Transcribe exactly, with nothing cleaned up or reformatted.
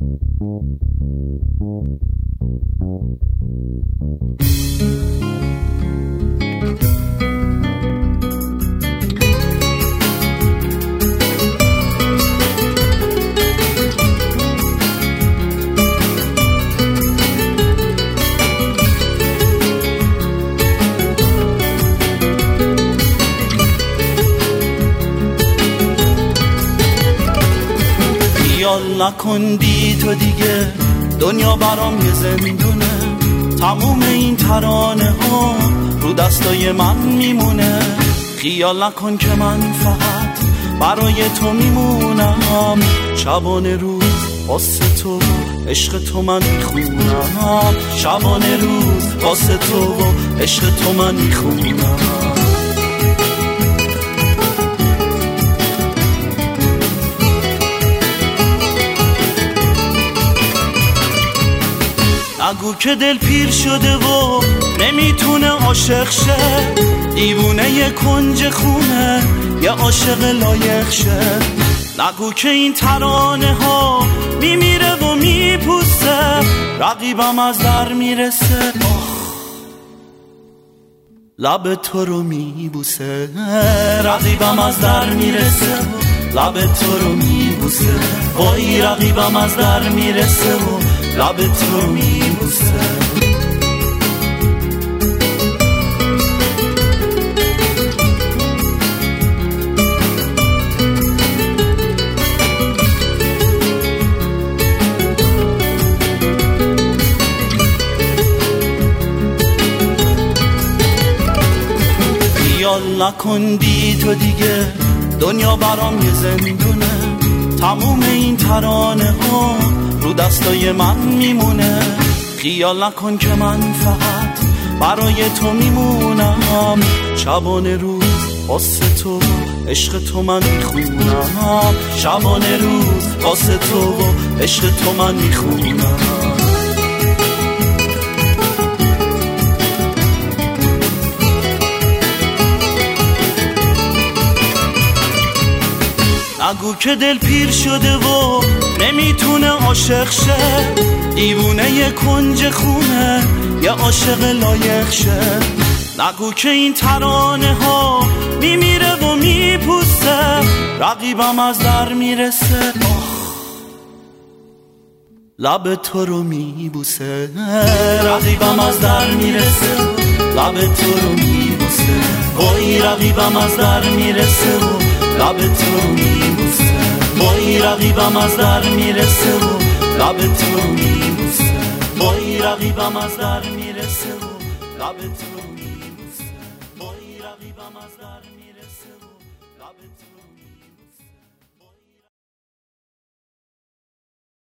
خیال نکندی تو دیگه دنیا برام یه زندونه، تموم این ترانه ها رو دستای من میمونه. خیال نکن که من فقط برای تو میمونم، شبانه روز واسه تو عشق تو من میخونم، شبانه روز واسه تو عشق تو من میخونم. نگو که دل پیر شده و نمیتونه عاشق شه، دیوونه یه کنج خونه یه عاشق لایق شه. نگو که این ترانه ها میمیره و میپوسه، رقیبم از در میرسه، لب تو رو میبوسه. رقیبم از در میرسه، لب تو رو میبوسه. وای رقیبم از در میرسه و لب تو رو میبوسه. خیال نکندی تو دیگه دنیا برام یه زندونه، تموم این ترانه ها رو دستای من میمونه. خیال نکن که من فقط برای تو میمونم، شبانه روز واسه تو عشق تو من میخونم، شبانه روز واسه تو عشق تو من میخونم. نگو که دل پیر شده و نمیتونه عاشق شه، دیوونه یه کنج خونه یه عاشق لایق شه. نگو که این ترانه ها میمیره و میپوسه، رقیبم از در میرسه، لب تو رو میبوسه. رقیبم از در میرسه، لب تو رو میبوسه. وای رقیبم از در میرسه و لب تو رو میبوسه. وای رقیبم از در میرسه و لب تو رو میبوسه. وای رقیبم از در میرسه و لب تو رو میبوسه. وای رقیبم از در میرسه و لب تو رو